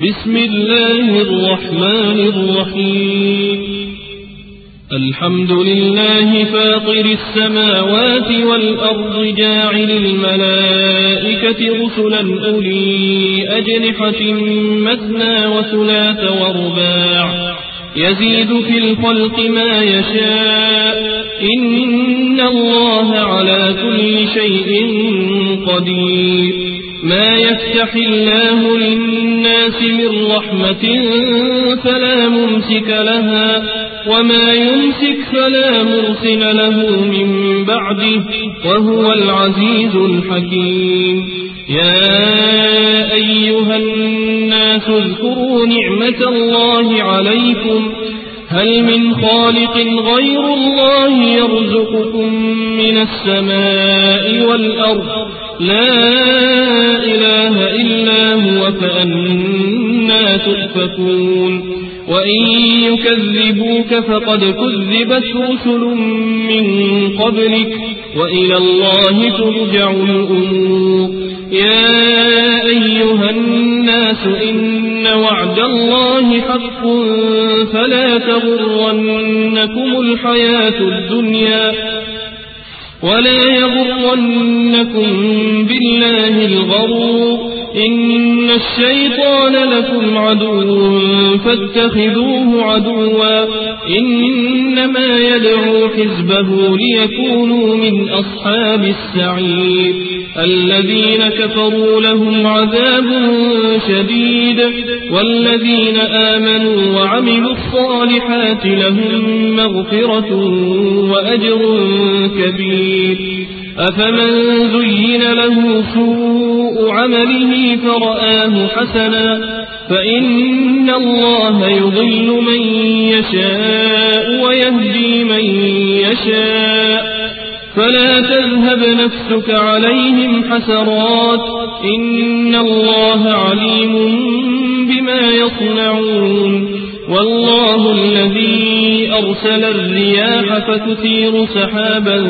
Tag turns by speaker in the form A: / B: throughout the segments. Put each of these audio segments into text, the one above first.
A: بسم الله الرحمن الرحيم الحمد لله فاطر السماوات والأرض جاعل الملائكة رسلا أولي أجنحة مثنى وثلاث ورباع يزيد في الخلق ما يشاء إن الله على كل شيء قدير ما يفتح الله للناس من رحمة فلا ممسك لها وما يمسك فلا مرسل له من بعده وهو العزيز الحكيم يا أيها الناس اذكروا نعمة الله عليكم هل من خالق غير الله يرزقكم من السماء والأرض لا إله إلا هو فأنا تؤفكون وإن يكذبوك فقد كذبت رسل من قبلك وإلى الله ترجع الأمور يا أيها الناس إن وعد الله حق فلا تغرنكم الحياة الدنيا ولا يغرنكم بالله الغرور إن الشيطان لكم عدو فاتخذوه عدوا إنما يدعو حزبه ليكونوا من أصحاب السعير الذين كفروا لهم عذاب شديد والذين آمنوا وعملوا الصالحات لهم مغفرة وأجر كبير أفمن زين له سوء عمله فرآه حسنا فإن الله يضل من يشاء ويهدي من يشاء فلا تذهب نفسك عليهم حسرات إن الله عليم بما يصنعون والله الذي أرسل الرياح فتثير سحابا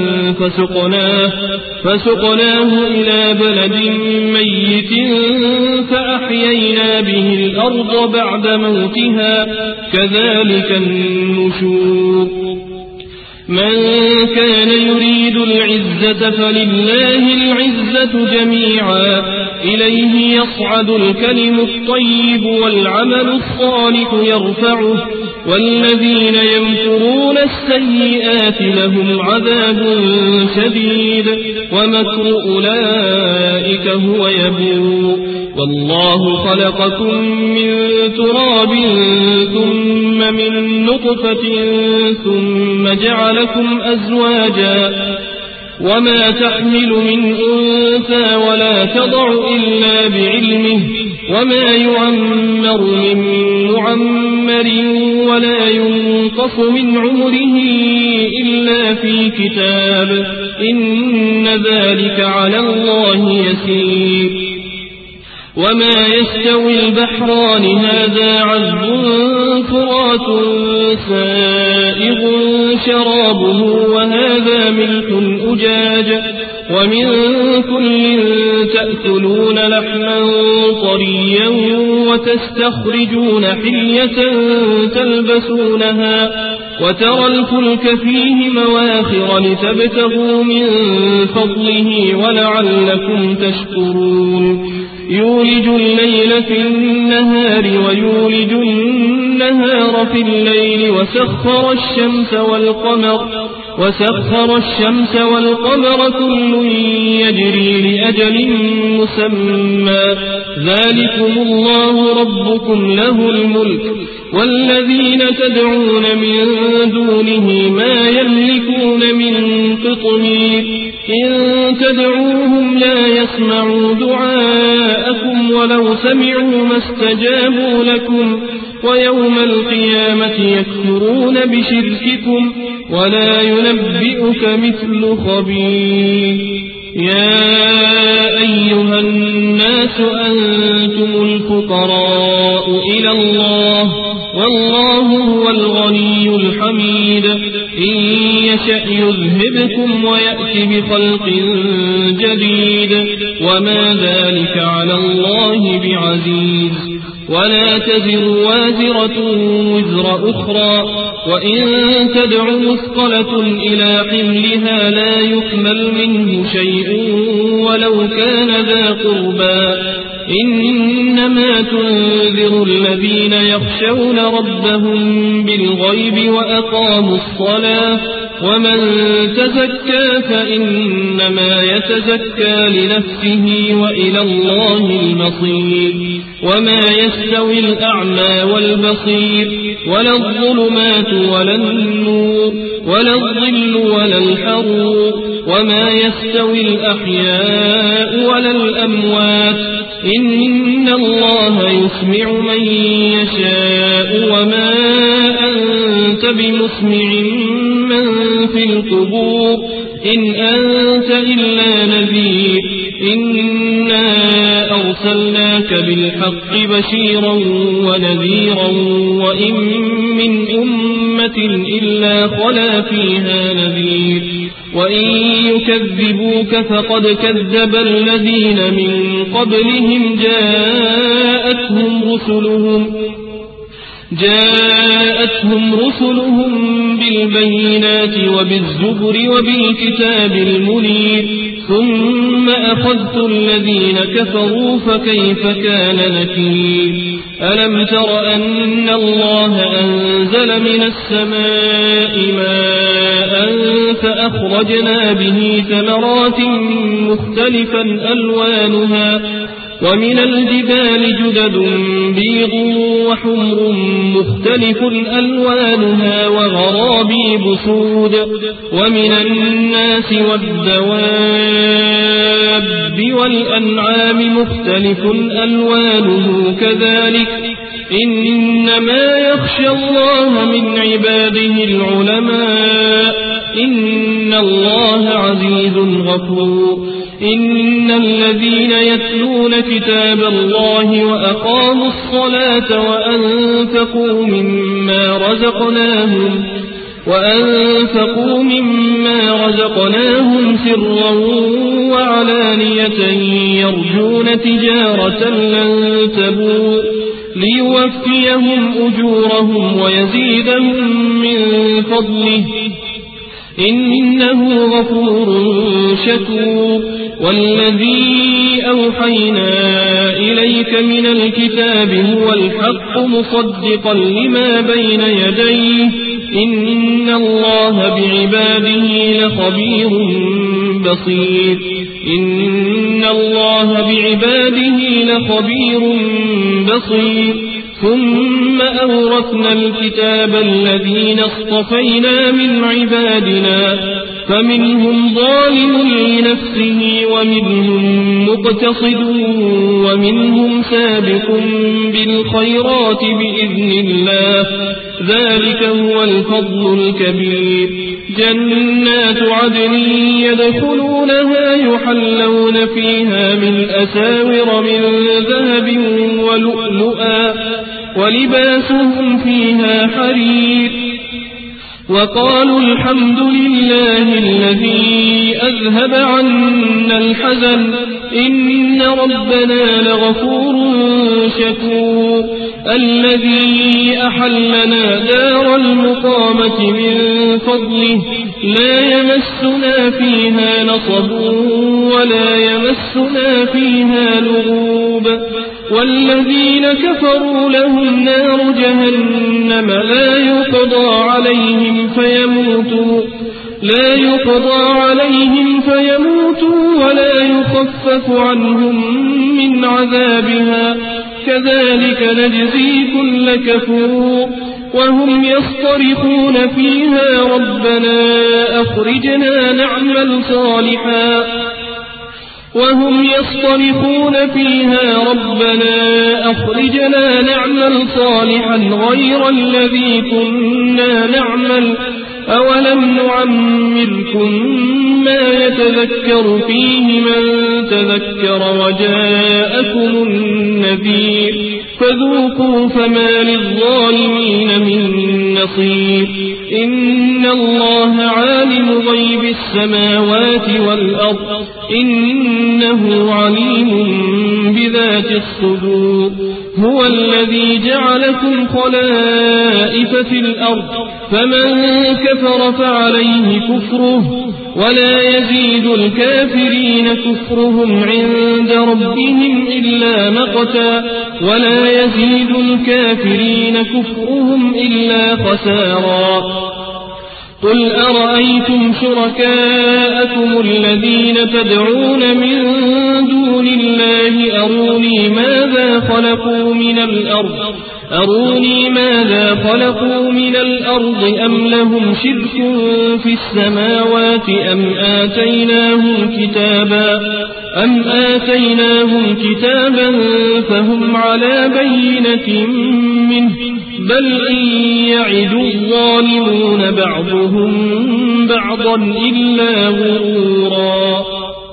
A: فسقناه إلى بلد ميت فأحيينا به الأرض بعد موتها كذلك النشور من كان يريد العزة فلله العزة جميعا إليه يصعد الكلم الطيب والعمل الصالح يرفعه والذين يمكرون السيئات لهم عذاب شديد ومكر أولئك هو يبور والله خلقكم من تراب ثم من نطفة ثم جعلكم أزواجا وما تحمل من أنثى ولا تضع إلا بعلمه وما يعمر من معمر ولا ينقص من عمره إلا في كتاب إن ذلك على الله يسير وما يستوي البحران هذا عذب فرات سائغ شرابه وهذا ملح أجاج ومن كل تأكلون لحما طريا وتستخرجون حلية تلبسونها وترى الفلك فيه مواخر لتبتغوا من فضله ولعلكم تشكرون يولج الليل في النهار ويولج النهار في الليل وسخر الشمس والقمر كل يجري لأجل مسمى ذلكم الله ربكم له الملك والذين تدعون من دونه ما يملكون من قطمير إن تدعوهم لا يسمعوا دعاءكم ولو سمعوا ما استجابوا لكم ويوم القيامة يكفرون بشرككم ولا ينبئك مثل خبير يا أيها الناس أنتم الفقراء إلى الله والله هو الغني الحميد إن يشأ يذهبكم ويأتي بخلق جديد وما ذلك على الله بعزيز ولا تزر وازرة وزر أخرى وإن تدع مثقلة إلى حملها لا يحمل منه شيء ولو كان ذا قربى إنما تنذر الذين يخشون ربهم بالغيب وأقاموا الصلاة ومن تزكى فإنما يتزكى لنفسه وإلى الله المصير وما يستوي الأعمى والبصير ولا الظلمات ولا النور ولا الظل ولا الحرور وما يستوي الأحياء ولا الأموات إن الله يسمع من يشاء وما أنت بمسمع من في القبور إن أنت إلا نذير إنا أرسلناك بالحق بشيرا ونذيرا وإن من أمة إلا خلا فيها نذير وإن يكذبوك فقد كذب الذين من قبلهم جاءتهم رسلهم بالبينات وبالزبر وبالكتاب المنير ثم أخذت الذين كفروا فكيف كان نكير ألم تر أن الله أنزل من السماء ماء فأخرجنا به ثمرات مختلفا ألوانها ومن الجبال جدد بيض وحمر مختلف ألوانها وغرابيب سود ومن الناس والدواب والأنعام مختلف ألوانه كذلك إنما يخشى الله من عباده العلماء إن الله عزيز غفور إن الذين يتلون كتاب الله وأقاموا الصلاة وأنفقوا مما رزقناهم سرا وعلانية يرجون تجارة لن تبور ليوفيهم أجورهم ويزيدهم من فضله إنه غفور شكور والذي أوحينا إليك من الكتاب هو الحق مصدقا لما بين يديه إن الله بعباده لخبير بصير ثم أورثنا الكتاب الذين اصطفينا من عبادنا فمنهم ظالم لنفسه ومنهم مقتصد ومنهم سابق بالخيرات بإذن الله ذلك هو الفضل الكبير جنات عدن يدخلونها يحلون فيها من أساور من ذهب ولؤلؤا ولباسهم فيها حرير وقالوا الحمد لله الذي أذهب عنا الحزن إن ربنا لغفور شكور الذي أحلنا دار المقامة من فضله لا يمسنا فيها نصب ولا يمسنا فيها لغوب والذين كفروا لهم نار جهنم لا يقضى عليهم فيموتوا ولا يخفف عنهم من عذابها كذلك نجزي كل كفور وهم يصطرخون فيها ربنا أخرجنا نعمل صالحا غير الذي كنا نعمل أولم نعمركم ما يتذكر فيه من تذكر وجاءكم النذير فذوقوا فما للظالمين من نصير إن الله عالم غيب السماوات والأرض إنه عليم بذات الصدور هو الذي جعلكم خلائف في الأرض فمن كفر فعليه كفره ولا يزيد الكافرين كفرهم عند ربهم إلا مقتا ولا يزيد الكافرين كفرهم إلا خسارا قل أرأيتم شركاءكم الذين تدعون من دون الله أروني ماذا خلقوا من الأرض أم لهم شرك في السماوات أم آتيناهم كتابا فهم على بينة منه بل إن يعد الظالمون بعضهم بعضا إلا غرورا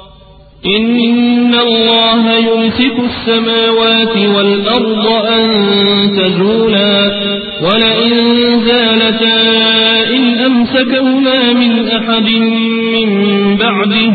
A: إن الله يمسك السماوات والأرض أن تزولا ولئن زالتا إن أمسكهما من أحد من بعده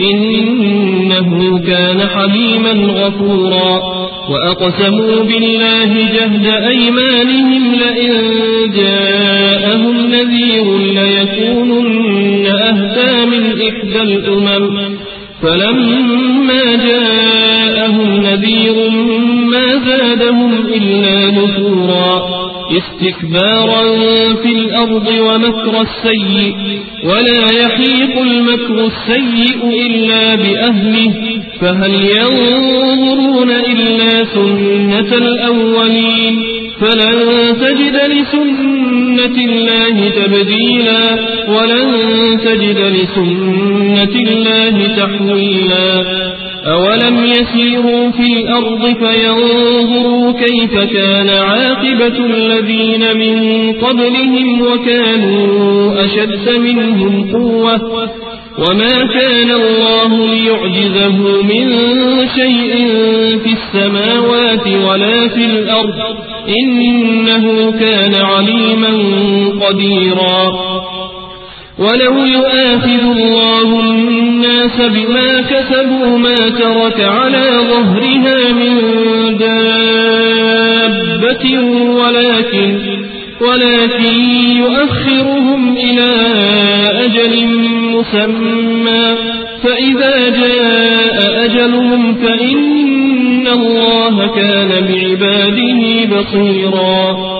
A: إنه كان حليما غفورا وأقسموا بالله جهد أيمانهم لئن جاءهم نذير ليكونن أهدى من إحدى الأمم فلما جاءهم نذير ما زادهم إلا نفورا استكبارا في الأرض ومكر السيء ولا يحيق المكر السيء إلا بأهله فهل ينظرون إلا سنة الأولين فلن تجد لسنة الله تبديلا ولن تجد لسنة الله تحويلا أولم يسيروا في الأرض فينظروا كيف كان عاقبة الذين من قبلهم وكانوا أشد منهم قوة وما كان الله ليعجزه من شيء في السماوات ولا في الأرض إنه كان عليما قديرا ولو يؤاخذ الله الناس بما كسبوا ما ترك على ظهرها من دابة ولكن يؤخرهم إلى أجل مسمى فإذا جاء أجلهم فإن الله كان بعباده بصيرا